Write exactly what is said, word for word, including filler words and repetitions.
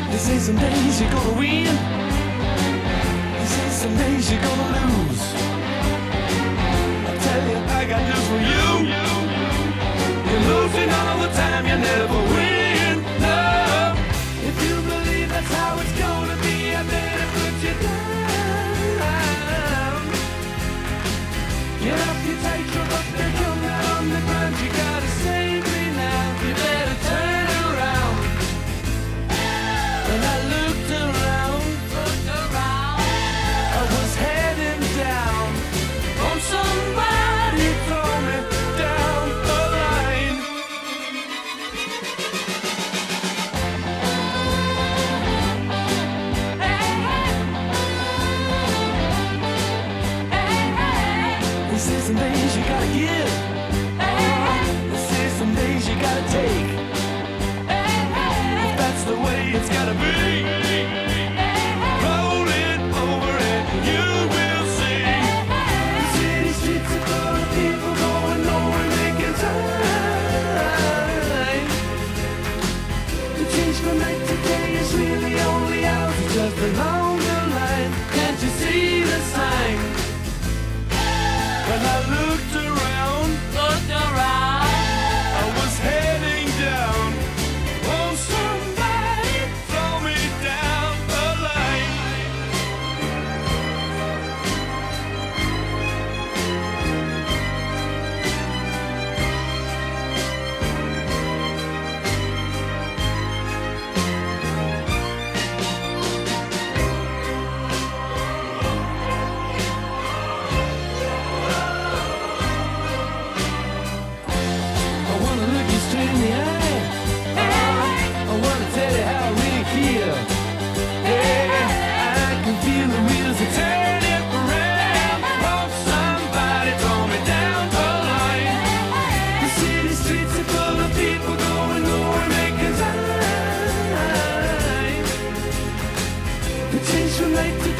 They say some days you're gonna win. They say some days you're gonna lose. I tell you, I got news for you. You're losing all the time, you never win. No. If you believe that's how it's gonna be, I better put you down. Get up, you take your up there, come down on the ground. You gotta save me now. You better turn around. When I looked around, looked around, I was heading down. On somebody throw me down the line. Hey, hey. Hey, hey. This is some days you gotta give. Hey, hey. This is some days you gotta take. Hey, hey. If that's the way it's gotta be. Roll it over and you will see. The city streets are full of people going nowhere, making time. The change from night to day is really only ours. It's just a longer line. Can't you see the sign? When I looked around, looked around, I was heading down. Won't somebody throw me down the line? I wanna look you straight in the eye. I wanna tell you how I really feel. Yeah, I can feel the wheels are turning around. Won't somebody throw me down the line? The city streets are full of people going nowhere, making time. The change from night to